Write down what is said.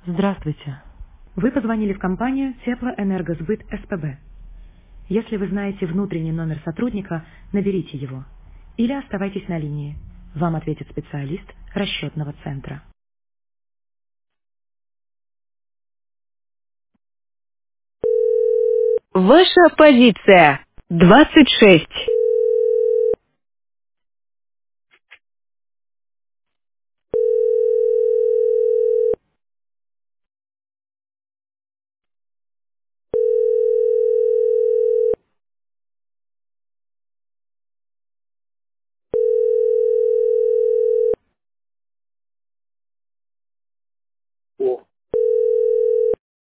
Здравствуйте. Вы позвонили в компанию Теплоэнергосбыт СПБ. Если вы знаете внутренний номер сотрудника, наберите его. Или оставайтесь на линии. Вам ответит специалист расчетного центра. Ваша позиция 26.